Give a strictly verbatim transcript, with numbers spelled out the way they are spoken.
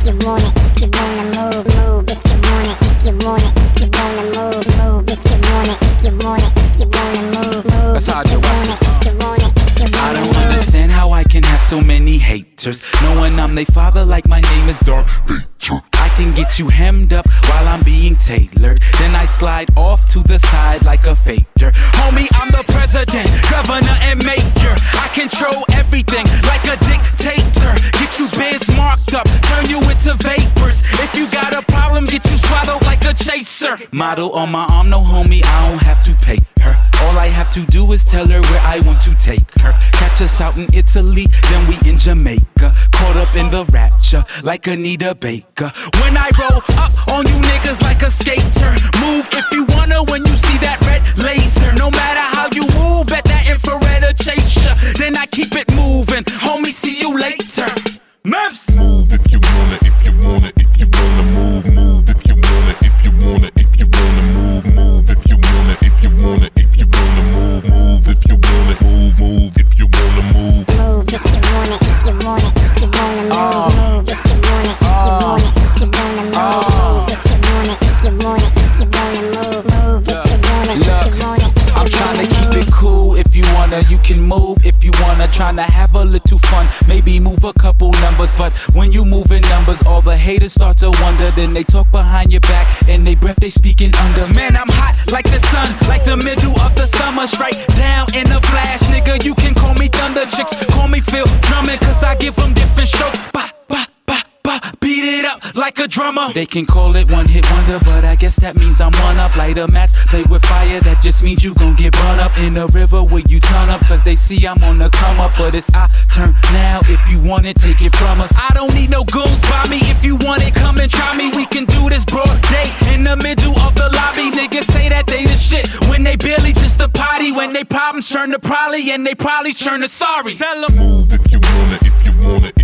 you want it, if you wanna move, move, if you want it, if you want it, if you wanna move, move, if you want it, if you want it, if you wanna move, move, that's how I if you do want it, if you want it, if you wanna I don't move. understand how I can have so many haters, knowing I'm they father like my name is Darth Vader. I can get you hemmed up while I'm being tailored, then I slide off to the side like a faker. Homie, I'm the president, governor, and mayor. I control everything like a dictator. Get you biz marked up, turn you into vapors. If you got a problem, get you swallowed like a chaser. Model on my arm, no homie, I don't have to pay her. All I have to do is tell her where I want to take her. Catch us out in Italy, then we in Jamaica. Caught up in the rapture like Anita Baker. When I roll up on you niggas like a skater, move if you wanna when you see that red laser. No matter how you move, bet that infrared will chase ya. Then I keep it moving, homie, see you later. Memphis. Move if you wanna, if you wanna, if you wanna move, move if you wanna, if you wanna, if you wanna move, move if you wanna, if you wanna, if you wanna move, move if you wanna, move, move if you wanna move. Move if you want it, if you want it, if you wanna move, move if you want it, if you want it, if you wanna move, move if you want it, if you want it, if you wanna move, move if you want it, if you want it, if you I'm wanna tryna move. keep it cool. If you wanna, you can move. If you wanna, tryna have a little fun. Maybe move a couple numbers, but when you move in numbers, all the haters start to wonder. Then they talk behind your back, and they breath they speaking under. Man, I'm hot like the sun, like the middle of the summer, straight down in a flash, nigga. You can call me Thunder, chicks call me Phil Drummond, cause I give them different strokes. Bah, bah, bah, bah, beat it up like a drummer. They can call it one hit wonder, but I guess that means I'm one up. Light a match, play with fire, that just means you gon' get burned up in the river where you turn up, cause they see I'm on the come up. But it's our turn now, if you want it, take it from us. I don't need no goons by me, if you want it, come and try me. We can do this broad day, in the middle of the lobby. Niggas say that they the shit, when they barely just a potty. When they problems turn to probably, and they probably turn to sorry. Tell 'em. Move if you wanna, if you wanna,